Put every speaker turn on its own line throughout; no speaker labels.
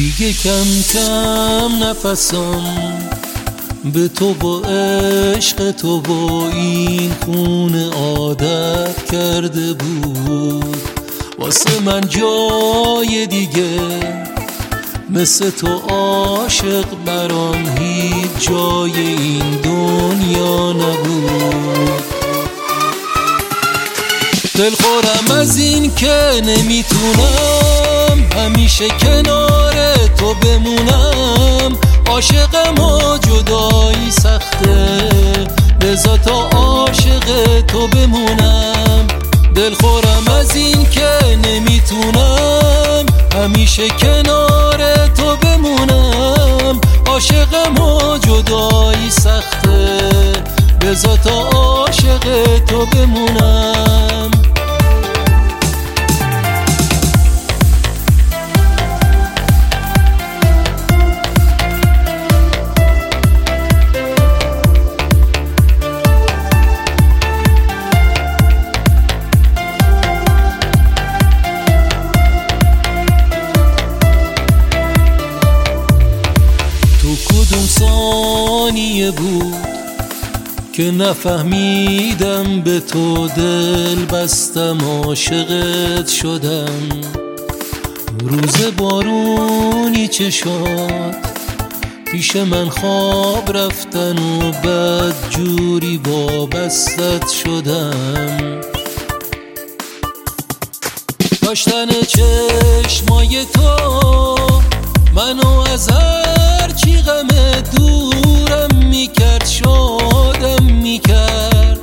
دیگه کم کم نفسم به تو با عشق تو با این خونه عادت کرده بود. واسه من جای دیگه مثل تو عاشق برام هیچ جای این دنیا نبود. دلخورم از این که نمیتونم همیشه کنار تو بمونم. عاشقم و جدایی سخته، بذار تا عاشق تو بمونم. دلخورم از این که نمیتونم همیشه کنار تو بمونم. عاشقم و جدایی سخته، بذار تا عاشق تو بمونم. کدوم ثانیه بود که نفهمیدم به تو دل بستم، عاشقت شدم. روز بارونی چشات پیش من خواب رفتن و بد جوری وابستت شدم. داشتن چشمای تو منو از هر چی غم دورم میکرد، شادم میکرد.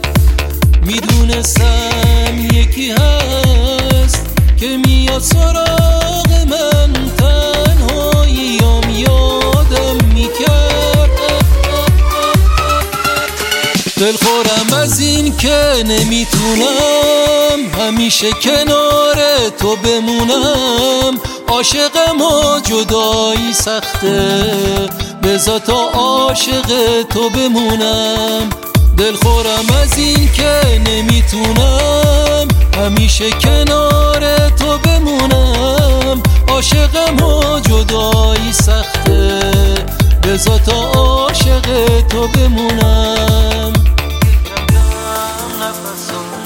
میدونستم یکی هست که میاد سراغ من، تنهاییام یادم میکرد. دلخورم از این که نمیتونم همیشه کنار تو بمونم. عاشقم و جدایی سخته، بذار تا عاشق تو بمونم. دلخورم از این که نمیتونم همیشه کنار تو بمونم. عاشقم و جدایی سخته، بذار تا عاشق تو بمونم.